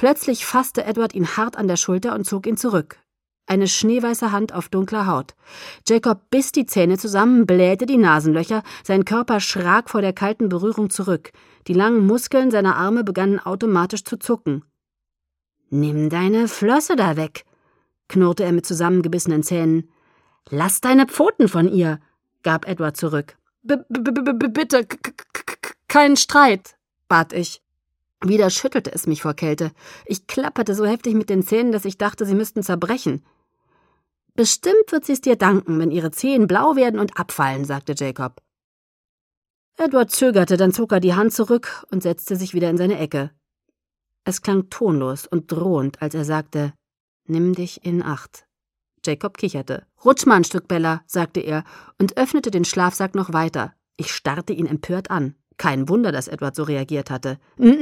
Plötzlich fasste Edward ihn hart an der Schulter und zog ihn zurück. Eine schneeweiße Hand auf dunkler Haut. Jacob biss die Zähne zusammen, blähte die Nasenlöcher, sein Körper schrak vor der kalten Berührung zurück. Die langen Muskeln seiner Arme begannen automatisch zu zucken. »Nimm deine Flosse da weg«, knurrte er mit zusammengebissenen Zähnen. »Lass deine Pfoten von ihr«, gab Edward zurück. »Bitte, keinen Streit«, bat ich. Wieder schüttelte es mich vor Kälte. Ich klapperte so heftig mit den Zähnen, dass ich dachte, sie müssten zerbrechen. »Bestimmt wird sie es dir danken, wenn ihre Zehen blau werden und abfallen«, sagte Jacob. Edward zögerte, dann zog er die Hand zurück und setzte sich wieder in seine Ecke. Es klang tonlos und drohend, als er sagte, »Nimm dich in Acht.« Jacob kicherte. »Rutsch mal ein Stück, Bella«, sagte er und öffnete den Schlafsack noch weiter. Ich starrte ihn empört an. Kein Wunder, dass Edward so reagiert hatte.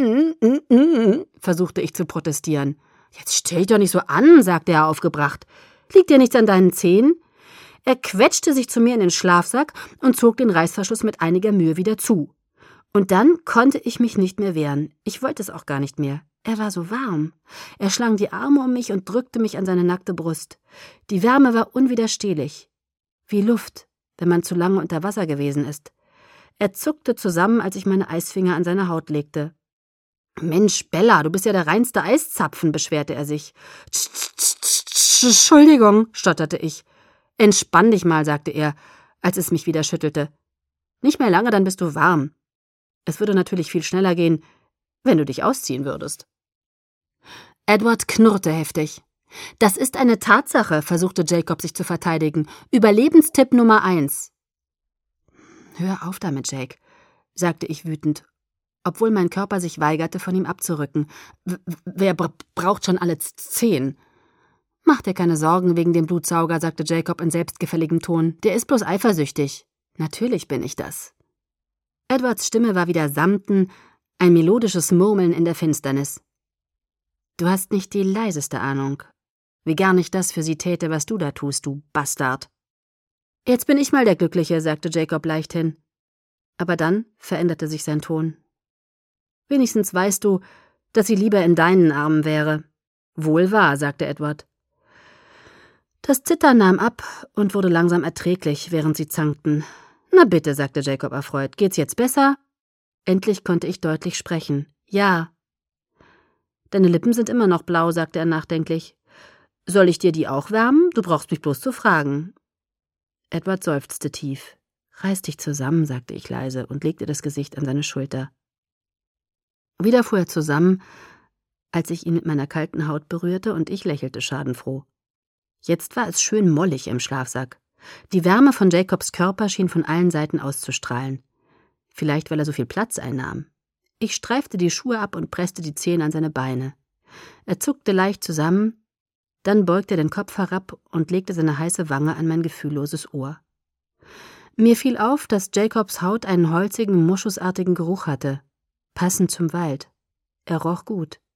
Versuchte ich zu protestieren. »Jetzt stell dich doch nicht so an«, sagte er aufgebracht. »Liegt dir nichts an deinen Zehen?« Er quetschte sich zu mir in den Schlafsack und zog den Reißverschluss mit einiger Mühe wieder zu. Und dann konnte ich mich nicht mehr wehren. Ich wollte es auch gar nicht mehr. Er war so warm. Er schlang die Arme um mich und drückte mich an seine nackte Brust. Die Wärme war unwiderstehlich. Wie Luft, wenn man zu lange unter Wasser gewesen ist. Er zuckte zusammen, als ich meine Eisfinger an seine Haut legte. »Mensch, Bella, du bist ja der reinste Eiszapfen«, beschwerte er sich. »Entschuldigung«, stotterte ich. »Entspann dich mal«, sagte er, als es mich wieder schüttelte. »Nicht mehr lange, dann bist du warm. Es würde natürlich viel schneller gehen, wenn du dich ausziehen würdest.« Edward knurrte heftig. »Das ist eine Tatsache«, versuchte Jacob sich zu verteidigen. »Überlebenstipp Nummer 1. »Hör auf damit, Jake«, sagte ich wütend, obwohl mein Körper sich weigerte, von ihm abzurücken. »Wer braucht schon alle 10? »Mach dir keine Sorgen wegen dem Blutsauger«, sagte Jacob in selbstgefälligem Ton. »Der ist bloß eifersüchtig.« »Natürlich bin ich das.« Edwards Stimme war wieder Samten, ein melodisches Murmeln in der Finsternis. »Du hast nicht die leiseste Ahnung, wie gern ich das für sie täte, was du da tust, du Bastard.« »Jetzt bin ich mal der Glückliche«, sagte Jacob leichthin. Aber dann veränderte sich sein Ton. »Wenigstens weißt du, dass sie lieber in deinen Armen wäre.« »Wohl wahr«, sagte Edward. Das Zittern nahm ab und wurde langsam erträglich, während sie zankten. »Na bitte«, sagte Jacob erfreut. »Geht's jetzt besser?« Endlich konnte ich deutlich sprechen. »Ja.« »Deine Lippen sind immer noch blau«, sagte er nachdenklich. »Soll ich dir die auch wärmen? Du brauchst mich bloß zu fragen.« Edward seufzte tief. »Reiß dich zusammen«, sagte ich leise und legte das Gesicht an seine Schulter. Wieder fuhr er zusammen, als ich ihn mit meiner kalten Haut berührte, und ich lächelte schadenfroh. Jetzt war es schön mollig im Schlafsack. Die Wärme von Jacobs Körper schien von allen Seiten auszustrahlen. Vielleicht, weil er so viel Platz einnahm. Ich streifte die Schuhe ab und presste die Zehen an seine Beine. Er zuckte leicht zusammen, dann beugte er den Kopf herab und legte seine heiße Wange an mein gefühlloses Ohr. Mir fiel auf, dass Jacobs Haut einen holzigen, moschusartigen Geruch hatte, passend zum Wald. Er roch gut.